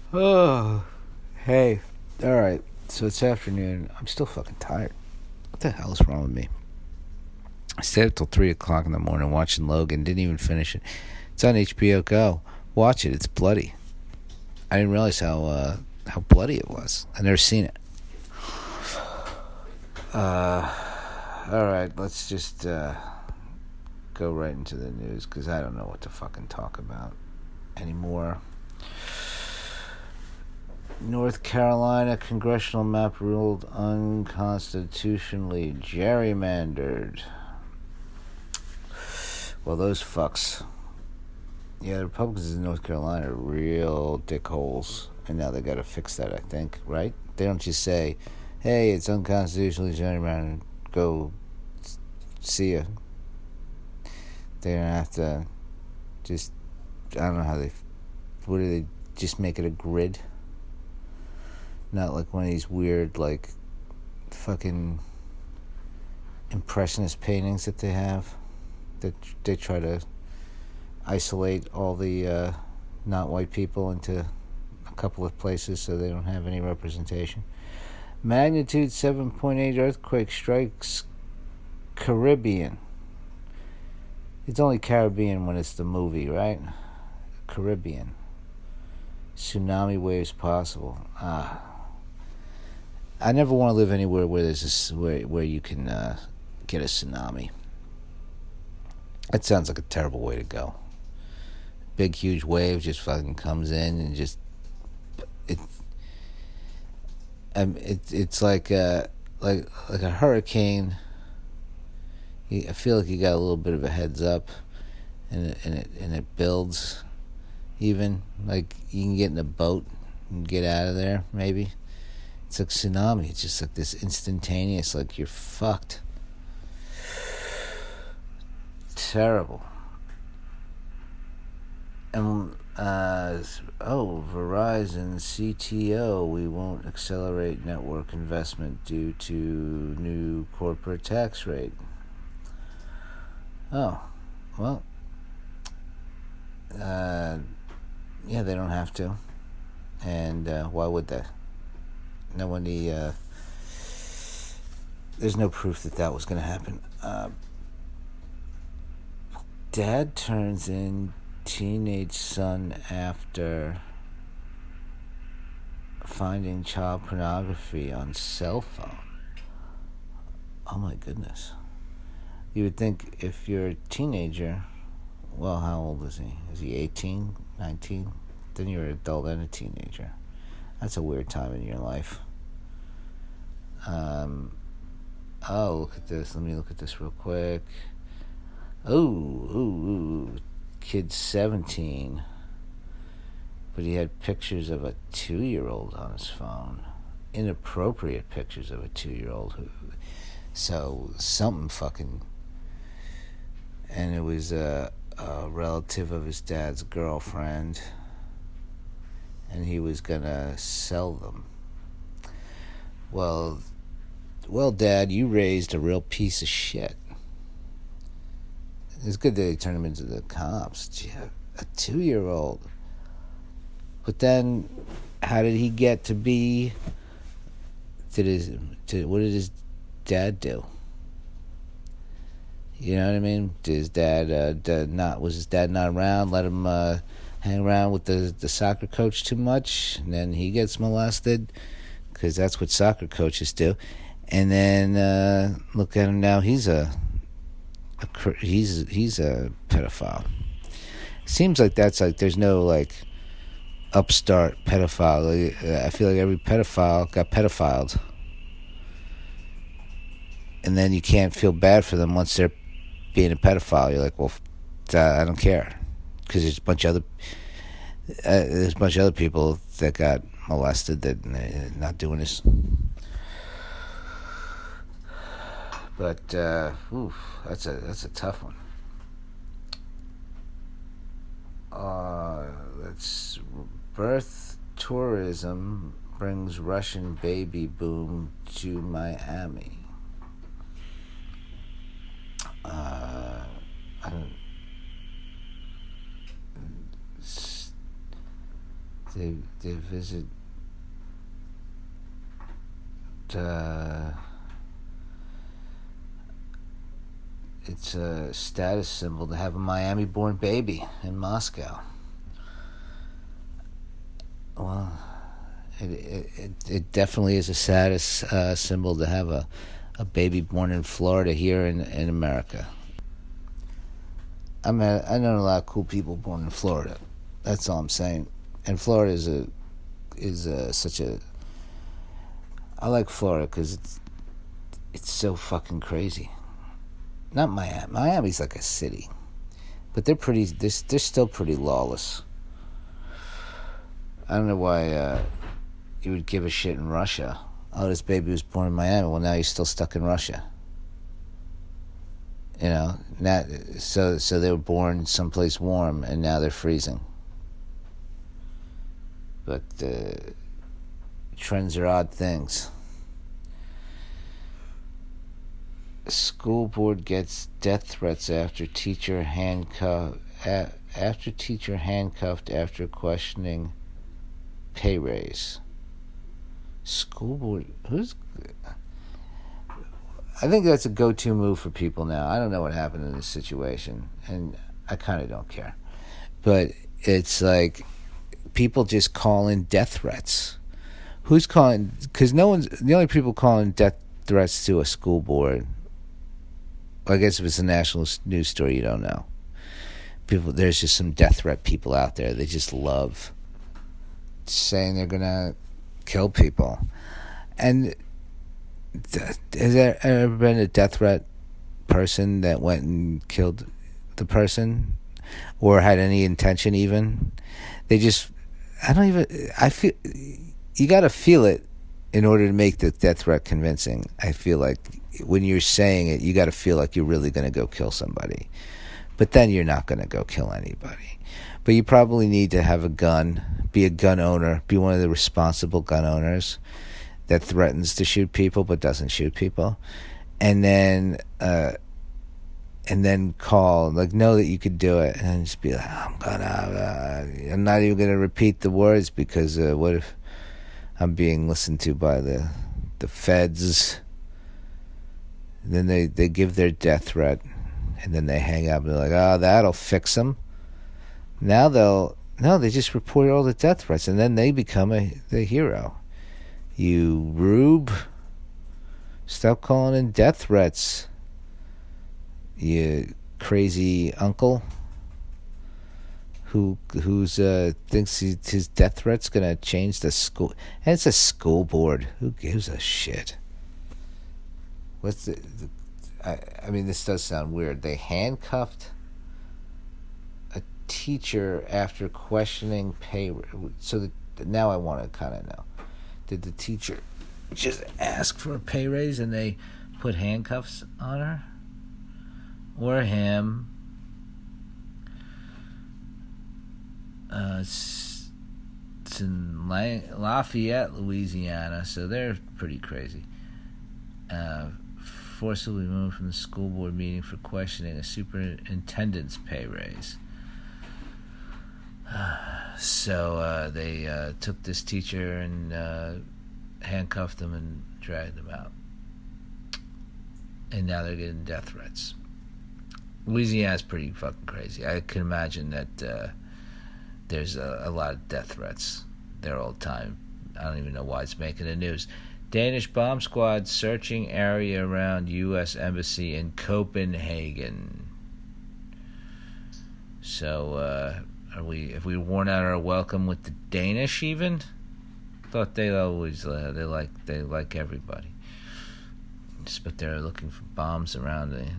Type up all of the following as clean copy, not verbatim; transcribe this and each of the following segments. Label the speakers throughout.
Speaker 1: Oh, hey. All right. So it's afternoon. I'm still fucking tired. What the hell is wrong with me? I stayed up till 3 o'clock in the morning watching Logan. Didn't even finish it. It's on HBO Go. Watch it. It's bloody. I didn't realize how bloody it was. I've never seen it. All right. Let's just go right into the news because I don't know what to fucking talk about anymore. North Carolina congressional map ruled unconstitutionally gerrymandered. Well, those fucks. Yeah, the Republicans in North Carolina are real dickholes. And now they got to fix that, I think, right? They don't just say, hey, it's unconstitutionally gerrymandered. Go see ya. They're going to have to just, I don't know how they, what do they, just make it a grid? Not like one of these weird, like, fucking impressionist paintings that they have. That they try to isolate all the not white people into a couple of places so they don't have any representation. Magnitude 7.8 earthquake strikes Caribbean. It's only Caribbean when it's the movie, right? Caribbean. Tsunami waves possible. I never want to live anywhere where there's this, where you can get a tsunami. That sounds like a terrible way to go. Big huge wave just fucking comes in and just it's like a hurricane. I feel like you got a little bit of a heads up, and it builds. Even like you can get in a boat and get out of there. Maybe it's like tsunami. It's just like this instantaneous. Like you're fucked. Terrible. And Verizon CTO, we won't accelerate network investment due to new corporate tax rate. Oh, well, yeah, they don't have to, and why would they? There's no proof that was going to happen. Dad turns in teenage son after finding child pornography on cell phone. Oh my goodness. You would think if you're a teenager, well, how old is he? Is he 18, 19? Then you're an adult and a teenager. That's a weird time in your life. Look at this. Let me look at this real quick. Ooh. Kid's 17. But he had pictures of a 2-year-old on his phone. Inappropriate pictures of a 2-year-old. So, something fucking... And it was a relative of his dad's girlfriend. And he was gonna sell them. Well, Dad, you raised a real piece of shit. It's good that they turned him into the cops. Gee, a 2-year-old. But then, how did he get to be? What did his dad do? You know what I mean? Did his dad was his dad not around? Let him hang around with the soccer coach too much, and then he gets molested because that's what soccer coaches do. And then look at him now. He's a pedophile. Seems like that's like there's no like upstart pedophile. I feel like every pedophile got pedophiled, and then you can't feel bad for them once they're being a pedophile. You're like, well, I don't care, because there's a bunch of other people that got molested that not doing this. But that's a tough one. That's birth tourism brings Russian baby boom to Miami. They visit. It's a status symbol to have a Miami-born baby in Moscow. Well, it definitely is a status symbol to have a baby born in Florida here in America. I know a lot of cool people born in Florida. That's all I'm saying. And Florida is such a. I like Florida because it's so fucking crazy. Not Miami. Miami's like a city, but they're still pretty lawless. I don't know why you would give a shit in Russia. Oh, this baby was born in Miami. Well, now he's still stuck in Russia. You know, so they were born someplace warm, and now they're freezing. But trends are odd things. School board gets death threats after teacher handcuffed after questioning pay raise. School board, I think that's a go-to move for people now. I don't know what happened in this situation, and I kind of don't care. But it's like people just call in death threats. Who's calling? Because the only people calling death threats to a school board. Well, I guess if it's a national news story, you don't know. There's just some death threat people out there. They just love saying they're gonna kill people. And has there ever been a death threat person that went and killed the person, or had any intention even? I feel you got to feel it in order to make the death threat convincing. I feel like when you're saying it, you got to feel like you're really going to go kill somebody. But then you're not going to go kill anybody. But you probably need to have a gun, be a gun owner, be one of the responsible gun owners that threatens to shoot people but doesn't shoot people. And then call, like, know that you could do it, and then just be like, I'm not even going to repeat the words because what if I'm being listened to by the feds? And then they give their death threat, and then they hang up and they're like, that'll fix them. Now they just report all the death threats, and then they become the hero. You rube, stop calling in death threats. You crazy uncle who's thinks his death threat's gonna change the school, and it's a school board. Who gives a shit? What's I mean, this does sound weird. They handcuffed a teacher after questioning pay. So now I want to kind of know: did the teacher just ask for a pay raise and they put handcuffs on her? Or him? It's in Lafayette, Louisiana, so they're pretty crazy. Forcibly removed from the school board meeting for questioning a superintendent's pay raise. So they took this teacher and handcuffed him and dragged him out. And now they're getting death threats. Louisiana's pretty fucking crazy. I can imagine that there's a lot of death threats there all the time. I don't even know why it's making the news. Danish bomb squad searching area around U.S. Embassy in Copenhagen. So, have we worn out our welcome with the Danish even? Thought they always they like everybody. But they're looking for bombs around the.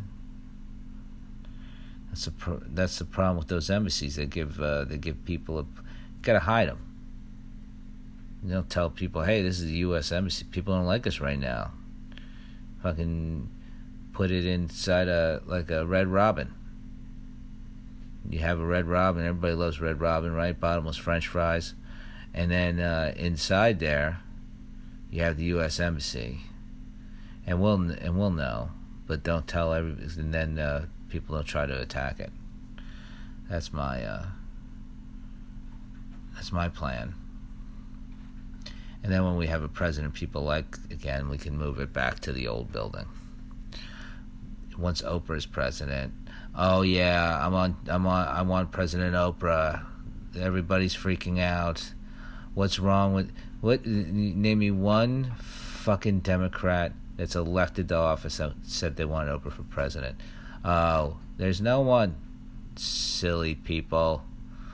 Speaker 1: That's the problem with those embassies. They give people you gotta hide them. You don't tell people, hey, this is the U.S. Embassy. People don't like us right now. Fucking put it inside a Red Robin. You have a Red Robin. Everybody loves Red Robin, right? Bottomless French fries, and then inside there, you have the U.S. Embassy, and we'll know, but don't tell everybody, and then people don't try to attack it. That's my plan. And then when we have a president people like again, we can move it back to the old building. Once Oprah's president, oh yeah, I want President Oprah. Everybody's freaking out. What's wrong with what? Name me one fucking Democrat that's elected to office that said they want Oprah for president. Oh, there's no one. Silly people.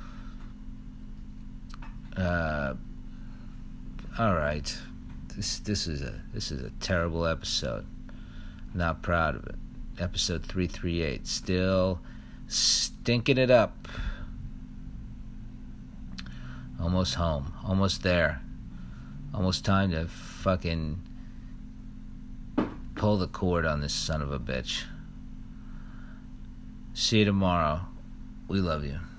Speaker 1: All right, this is a terrible episode. Not proud of it. Episode 338, still stinking it up. Almost home, almost there. Almost time to fucking pull the cord on this son of a bitch. See you tomorrow. We love you.